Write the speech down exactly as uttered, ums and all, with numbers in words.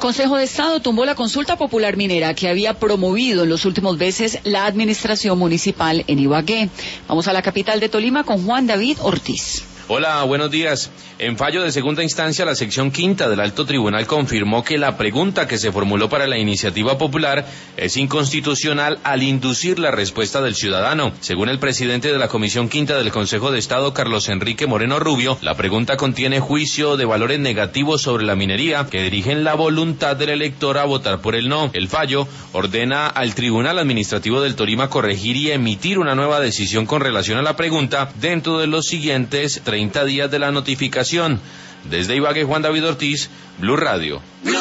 Consejo de Estado tumbó la consulta popular minera que había promovido en los últimos meses la administración municipal en Ibagué. Vamos a la capital de Tolima con Juan David Ortiz. Hola, buenos días. En fallo de segunda instancia, la sección quinta del Alto Tribunal confirmó que la pregunta que se formuló para la iniciativa popular es inconstitucional al inducir la respuesta del ciudadano. Según el presidente de la Comisión Quinta del Consejo de Estado, Carlos Enrique Moreno Rubio, la pregunta contiene juicio de valores negativos sobre la minería que dirigen la voluntad del elector a votar por el no. El fallo ordena al Tribunal Administrativo del Tolima corregir y emitir una nueva decisión con relación a la pregunta dentro de los siguientes treinta días de la notificación. Desde Ibagué, Juan David Ortiz, Blue Radio.